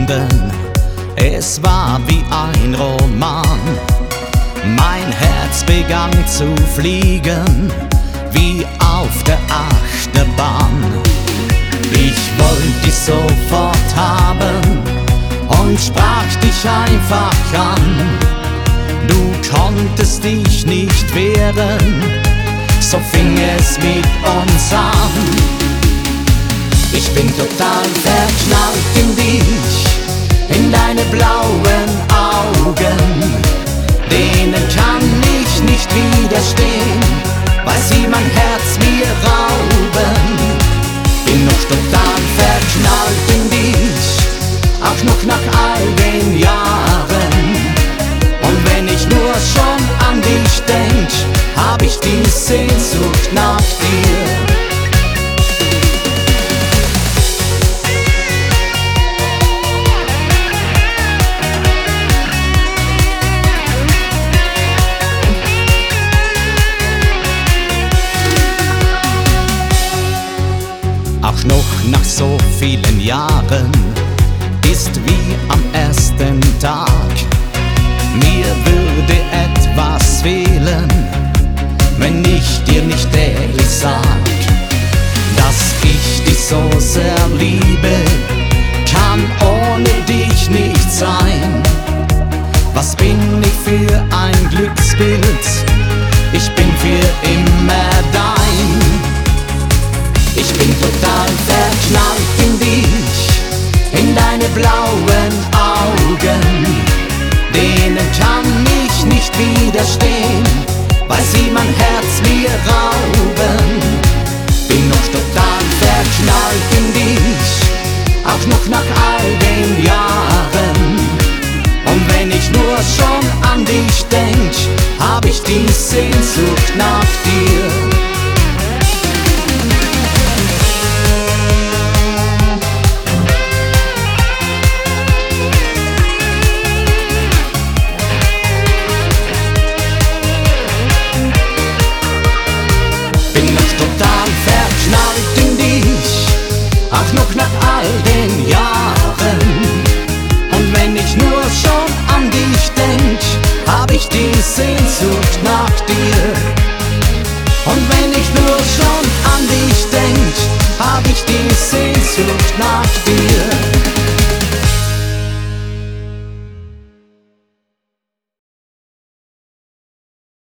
Sekunden, es war wie ein Roman. Mein Herz begann zu fliegen, wie auf der Achterbahn. Ich wollte dich sofort haben und sprach dich einfach an. Du konntest dich nicht wehren, so fing es mit uns an. Ich bin total verknallt in dich, in deine blauen Augen. Denen kann ich nicht widerstehen, weil sie mein Herz mir rauben. Bin noch total verknallt in dich, auch noch nach all den Jahren. Und wenn ich nur schon an dich denk, hab ich die Sehnsucht nach dir. Auch noch nach so vielen Jahren ist wie am ersten Tag. Mir würde etwas fehlen, wenn ich dir nicht ehrlich sag, dass ich dich so sehr liebe, kann ohne dich nicht sein. Was bin ich für ein Glücksbild? Ich bin für immer dein. Ich bin total verknallt in dich, in deine blauen Augen. Denen kann ich nicht widerstehen, weil sie mein Herz mir rauben. Bin noch total verknallt in dich, auch noch nach all den Jahren. Und wenn ich nur schon an dich denk, hab ich die Sehnsucht nach dir. Noch nach all den